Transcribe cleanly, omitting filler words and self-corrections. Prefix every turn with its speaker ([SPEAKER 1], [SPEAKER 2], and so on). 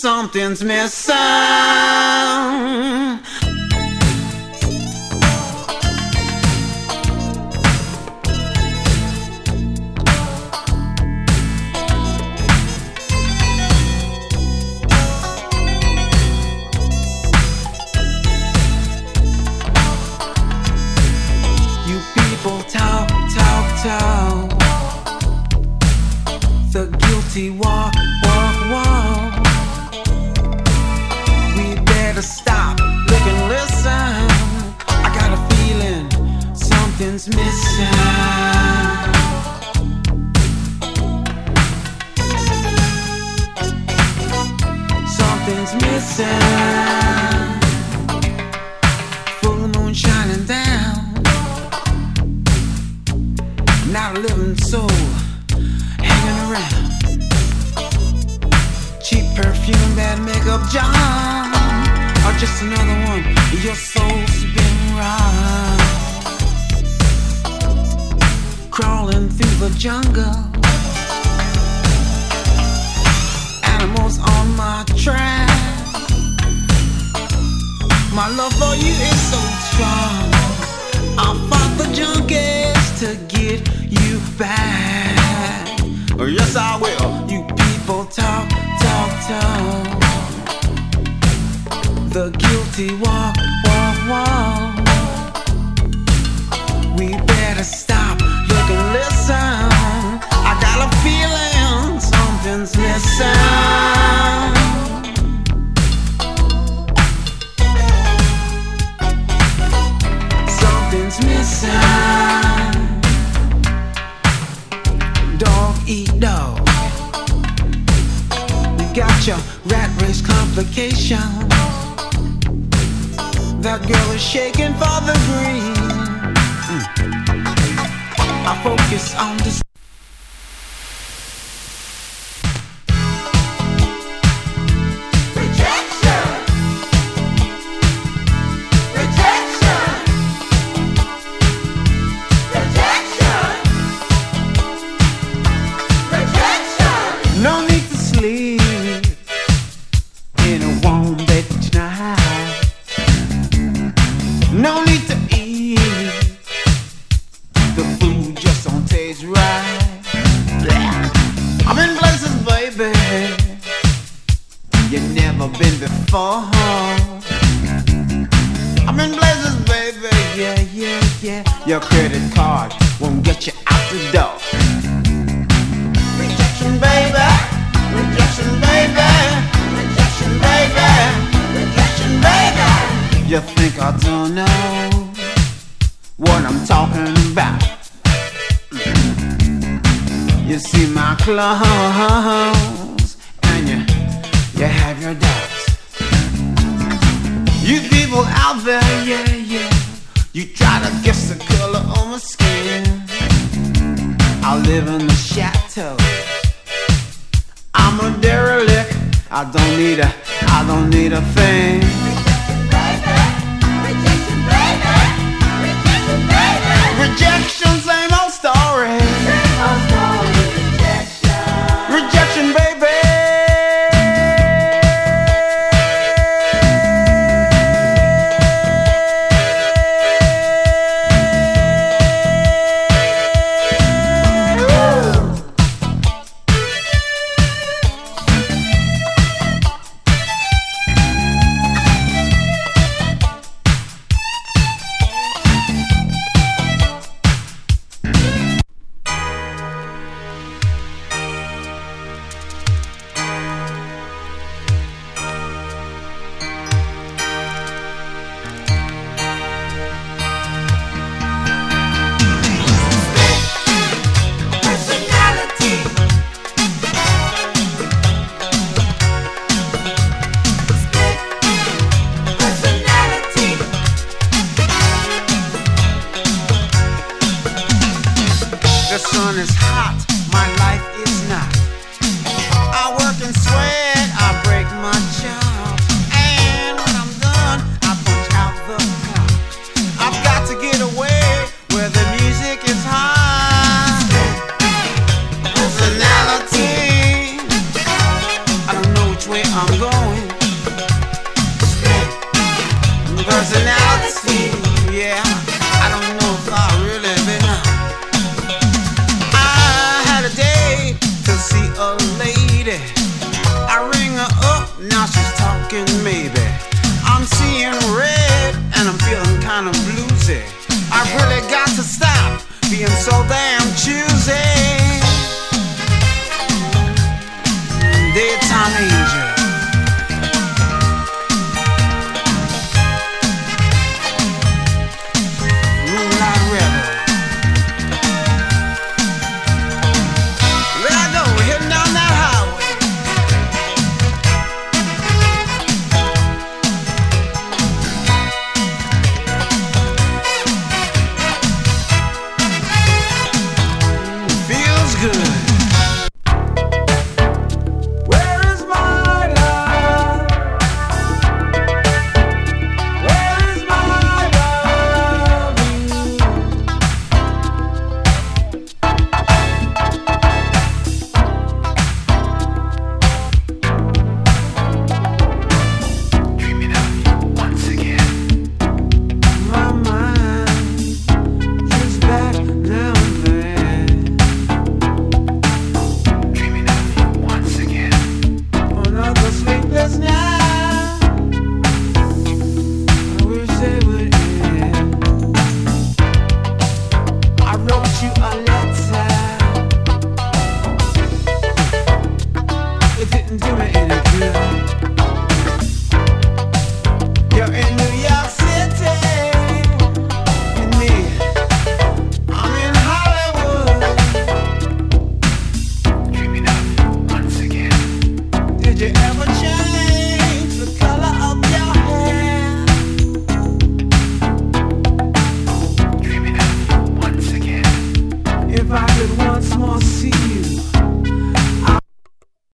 [SPEAKER 1] something's missing. You people talk, talk, talk. The guilty walk, walk, walk. We better stop, look and listen. I got a feeling something's missing. Something's missing. Full moon shining down. Not a living soul hanging around. Cheap perfume, bad makeup, John, or just another one. Your soul's been robbed. Crawling through the jungle, animals on my track. My love for you is so strong. I fought the junkies to get you back. Oh, yes, I will. You people talk, talk, talk. The guilty walk, walk, walk. We better stop, look and listen. I got a feeling something's missing. Something's missing. Dog eat dog. You got your rat race complications. That girl is shaking for the green. I focus on this.
[SPEAKER 2] No need to eat. The food just don't taste right. I'm in places, baby, you've never been before. I'm in places, baby, yeah, yeah, yeah. Your credit card won't get you out the door. Rejection, baby. Rejection, baby. Rejection, baby. Rejection, baby. You think I don't know what I'm talking about? You see my clothes and you have your doubts. You people out there, yeah, yeah, you try to guess the color of my skin. I live in the chateau. I'm a derelict. I don't need a thing. Rejection, same old story. Same old story. Rejection. Rejection, baby. going. Personality, yeah, I don't know if I really been. I had a date to see a lady. I ring her up, now she's talking maybe. I'm seeing red and I'm feeling kind of bluesy. I really got to stop being so damn choosy. Daytime angel, moonlight rebel. There I go, heading down that highway. Feels good. If I could once more see you.